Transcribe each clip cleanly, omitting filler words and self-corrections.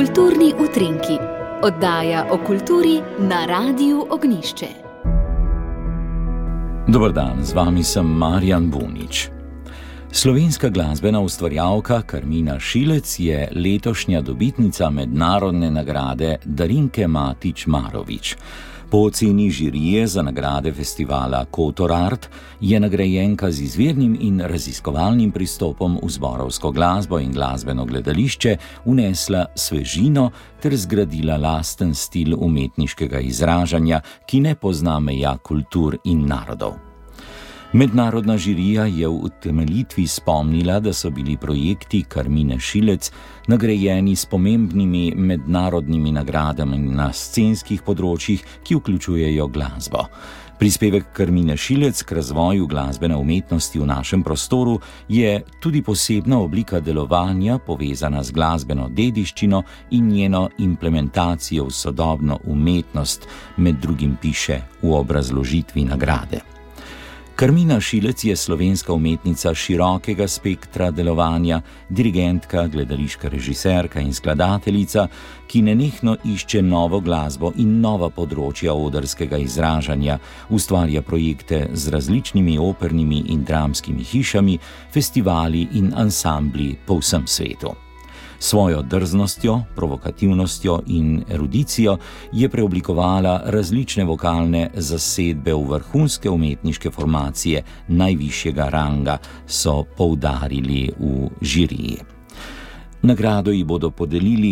Kulturni utrinki, oddaja o kulturi na Radiu Ognjišče. Dober dan, z vami sem Marjan Bunič. Slovenska glasbena ustvarjalka Karmina Šilec je letošnja dobitnica mednarodne nagrade Darinke Matić Marović. Po oceni žirije za nagrade festivala Kotor Art je nagrajenka z izvirnim in raziskovalnim pristopom v zborovsko glasbo in glasbeno gledališče vnesla svežino ter zgradila lasten stil umetniškega izražanja, ki ne pozna meja kultur in narodov. Mednarodna žirija je v utemeljitvi spomnila, da so bili projekti Karmine Šilec nagrajeni s pomembnimi mednarodnimi nagradami na scenskih področjih, ki vključujejo glasbo. Prispevek Karmine Šilec k razvoju glasbene umetnosti v našem prostoru je tudi posebna oblika delovanja, povezana z glasbeno dediščino in njeno implementacijo v sodobno umetnost, med drugim piše v obrazložitvi nagrade. Karmina Šilec je slovenska umetnica širokega spektra delovanja, dirigentka, gledališka režiserka in skladateljica, ki nenehno išče novo glasbo in nova področja odrskega izražanja, ustvarja projekte z različnimi opernimi in dramskimi hišami, festivali in ansambli po vsem svetu. Svojo drznostjo, provokativnostjo in erudicijo je preoblikovala različne vokalne zasedbe v vrhunske umetniške formacije najvišjega ranga, so poudarili v žiriji. Nagrado ji bodo podelili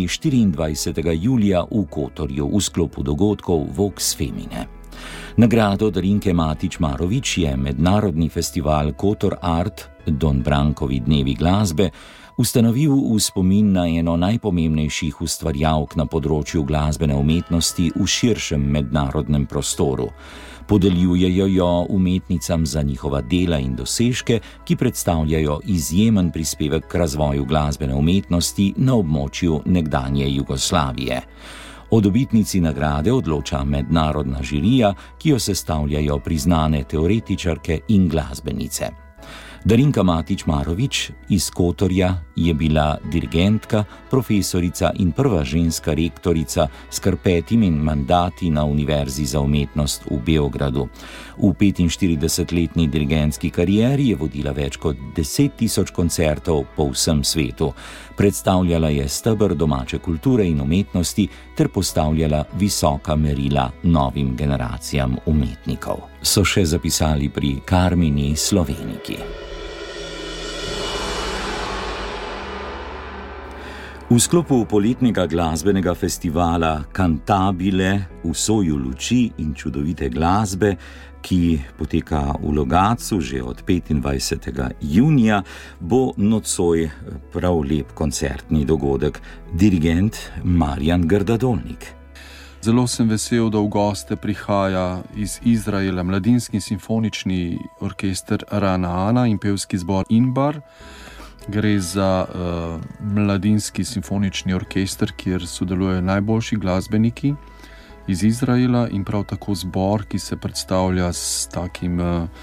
24. julija v Kotorju v sklopu dogodkov Vox Femine. Nagrado Darinke Matić Marović je mednarodni festival Kotor Art, Don Brankovi dnevi glasbe, ustanovil v spomin na eno najpomembnejših ustvarjalk na področju glasbene umetnosti v širšem mednarodnem prostoru. Podeljujejo jo umetnicam za njihova dela in dosežke, ki predstavljajo izjemen prispevek k razvoju glasbene umetnosti na območju nekdanje Jugoslavije. O dobitnici nagrade odloča mednarodna žirija, ki jo sestavljajo priznane teoretičarke in glasbenice. Darinka Matić Marović iz Kotorja je bila dirigentka, profesorica in prva ženska rektorica s kar 5 mandati na Univerzi za umetnost v Beogradu. V 45-letni dirigentski karieri je vodila več kot 10.000 koncertov po vsem svetu. Predstavljala je steber domače kulture in umetnosti ter postavljala visoka merila novim generacijam umetnikov, so še zapisali pri Karmini Sloveniki. V sklopu poletnega glasbenega festivala Cantabile v soju luči in čudovite glasbe, ki poteka v Logatcu že od 25. junija, bo nocoj prav lep koncertni dogodek. Dirigent Marjan Grdadolnik. Zelo sem vesel, da v goste prihaja iz Izraela Mladinski simfonični orkester Ranaana in pevski zbor Inbar. Gre za mladinski simfonični orkester, kjer sodelujejo najboljši glasbeniki iz Izraela in prav tako zbor, ki se predstavlja s takim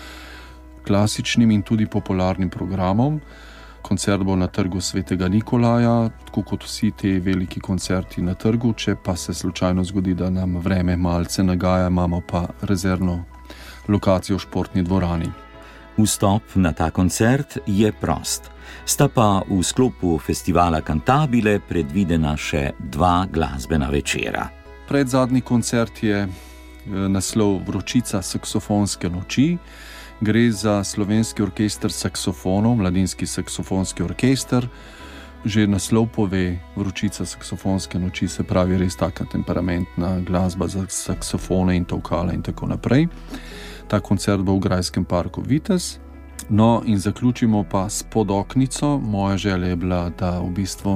klasičnim in tudi popularnim programom. Koncert bo na trgu Svetega Nikolaja, tako kot vsi te veliki koncerti na trgu, če pa se slučajno zgodi, da nam vreme malce nagaja, imamo pa rezervno lokacijo v športni dvorani. Vstop na ta koncert je prost. Sta pa v sklopu festivala Cantabile predvidena še 2 glasbena večera. Predzadnji koncert je naslov Vročica saksofonske noči. Gre za slovenski orkester saksofonov, mladinski saksofonski orkester. Že naslov pove Vročica saksofonske noči, se pravi res taka temperamentna glasba za saksofone in tolkala in tako naprej. Ta koncert bo v Grajskem parku Vitez. No in zaključimo pa s podoknico. Moja želja je bila, da v bistvu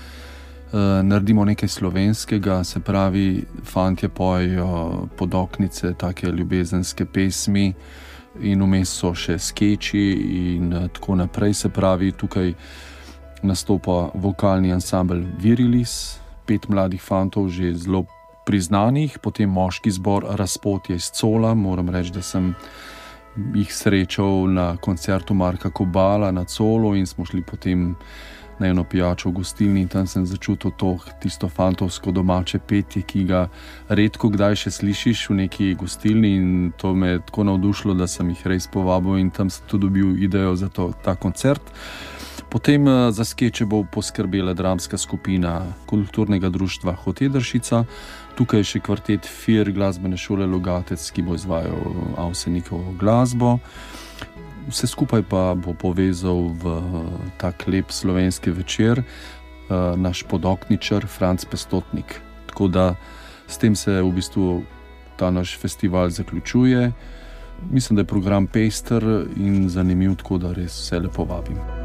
naredimo nekaj slovenskega, se pravi, fantje pojejo podoknice, take ljubezenske pesmi in vmes so še skeči in tako naprej. Se pravi, tukaj nastopa vokalni ansambel Virilis, 5 mladih fantov, že zelo priznanih, potem moški zbor Razpotje iz Cola. Moram reči, da sem jih srečal na koncertu Marka Kobala na Colu in smo šli potem na eno pijačo v gostilni in tam sem začutil tisto fantovsko domače petje, ki ga redko kdaj še slišiš v neki gostilni, in to me je tako navdušilo, da sem jih res povabil in tam sem tudi dobil idejo za ta koncert. Potem za skeče bo poskrbela dramska skupina kulturnega društva Hotedršica, tukaj še kvartet FIR glasbene šole Logatec, ki bo izvajal Avsenikovo glasbo. Vse skupaj pa bo povezal v tak lep slovenski večer naš podokničar Franc Pestotnik. Tako da s tem se v bistvu ta naš festival zaključuje. Mislim, da je program pester in zanimiv, tako da res vse lepo vabim.